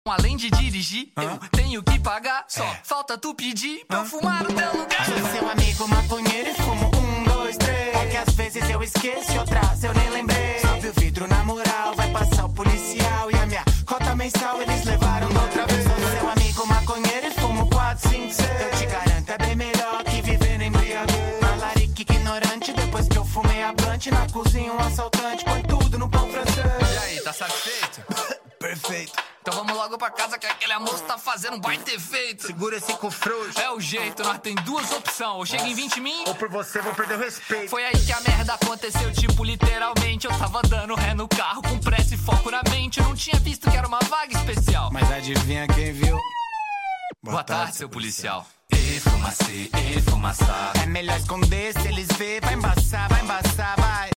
Além de dirigir, eu tenho que pagar. Só falta tu pedir pra eu fumar no teu lugar. Sou seu amigo maconheiro e fumo 1, 2, 3. É que às vezes eu esqueço e outras eu nem lembrei. Sobe o vidro na moral, vai passar o policial. E a minha cota mensal eles levaram da outra vez. Sou seu amigo maconheiro e fumo 4, 5, 6. Eu te garanto, é bem melhor que viver em embriaguez. Malarica ignorante, depois que eu fumei a blunt. Na cozinha um assaltante, põe tudo no pão francês. E aí, tá satisfeito? Perfeito. Então vamos logo pra casa que aquele almoço tá fazendo um baita efeito. Segura esse cu frouxo. É o jeito, nós tem duas opções. Ou chega em 20 mil, Ou por você vou perder o respeito. Foi aí que a merda aconteceu, tipo, literalmente. Eu tava dando ré no carro com pressa e foco na mente. Eu não tinha visto que era uma vaga especial. Mas adivinha quem viu? Boa tarde, seu policial. E fumacê, e fumaça. É melhor esconder, se eles verem, vai embaçar, vai.